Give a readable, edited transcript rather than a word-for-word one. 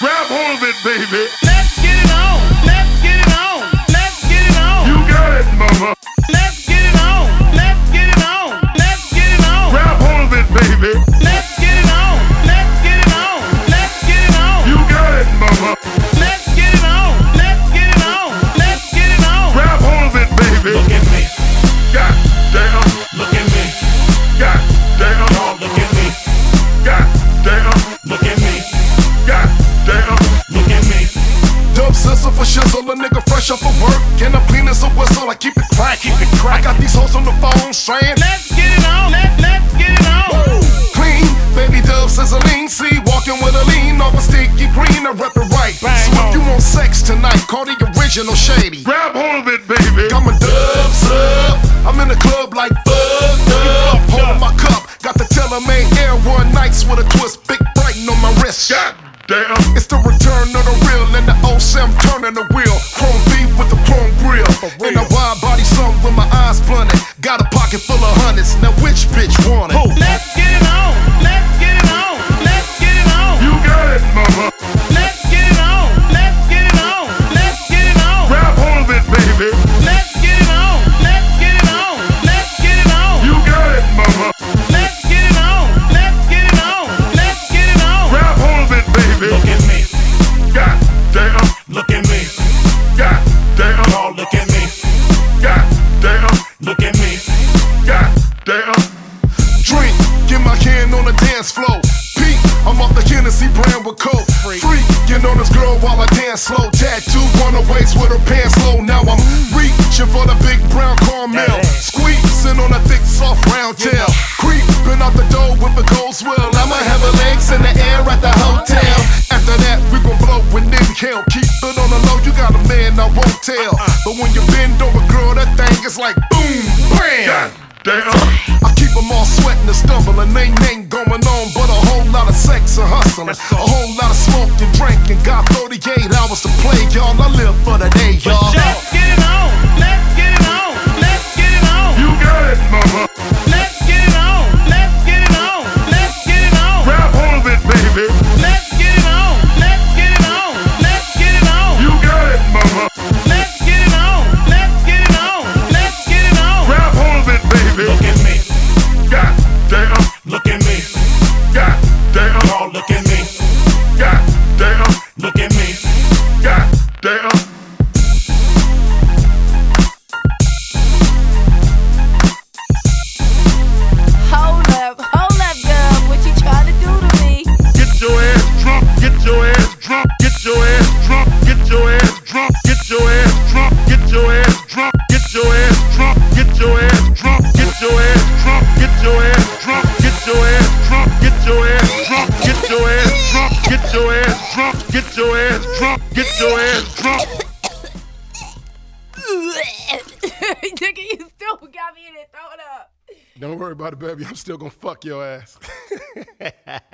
Grab hold of it, baby. Let's get it on. Let's get it on. Let's get it on. You got it, mama. Let's get it on. Let's get it on. Let's get it on. Grab hold of it, baby. Let's get it on. Let's get it on. Let's get it on. You got it, mama. Let's get it on. Let's get it on. Let's get it on. Grab hold of it, baby. Look at me, God damn. look at me, God damn. oh, look at me, God damn. look at me, God damn. look at me. Dub sizzle for shizzle, a nigga fresh off of work. And I'm clean as a whistle, I keep it crack, keep it crack. I got these hoes on the phone saying, Let's get it on. Let's get it on. clean, baby dub sizzling. See, walking with a lean, over sticky green, I rep it right. So if you want sex tonight, call the original Shady. Grab hold of it, baby. I'm a dub sub, I'm in the club like fucked up. Holding my cup, got the Telemaine Air One Nights with a twist, big brighten on my wrist. God damn. It's the return of the real, and the 07 turning the wheel. Chrome beef with the chrome grill, and a wide body song with my eyes blunted. Got a pocket full of hundreds, now which bitch want it? Let's get it on. Let's get it on. Let's get it on. You got it, mama. Let's get it on. Let's get it on. Let's get it on. Grab hold of it, baby. Let's get it on. Let's get it on. Let's get it on. You got it, mama. Let's get it on. Let's get it on. Let's get it on. Grab hold of it, baby. Look at me, God damn. look at me, God damn. oh, look at me, God damn. look at me. God damn. Drink, get my hand on the dance floor. Pete, I'm off the Hennessy brand with coke. Freak, get on this girl while I dance slow. Tattoo on her waist with her pants low. Now I'm reaching for the big brown caramel. Squeezing on a thick soft round tail. Creeping out the door with the gold swell. I'ma have her legs in the air at the hotel. After that, we gon' blow with inhale. Keep it on the low, you got a man I won't tell. But when you bend over, girl, that thing is like boom, bam. God damn. I keep them all sweating and stumbling. Ain't going on, but a whole lot of sex and hustling. A whole lot of smoking, drinking. Got 38 hours to play, y'all. I live for the day, y'all. Let's get it on. Let's get it on. Let's get it on. You got it, mama. Let's get it on. Let's get it on. Let's get it on. Grab hold of it, baby. Let's get it on. Let's get it on. Let's get it on. You got it, mama. Let's get it on. Let's get it on. Let's get it on. Grab hold of it, baby. Look at me, God damn. look at me, God damn. oh, look at me, God damn. look at me. God damn. Hold up, girl. What you trying to do to me? Get your ass drunk. Get your ass drunk. Get your ass drunk. Get your ass drunk. Get your ass drunk. Get your ass drunk. Get your ass drunk. Get your ass drunk. Get your ass drunk. Get your ass drunk. Get your ass drunk. Get your ass drunk. Get your ass drunk. Get your ass drunk. Get your ass drunk. Get your ass drunk. Nigga, you still got me in it throwing up. Don't worry about it, baby. I'm still gonna fuck your ass.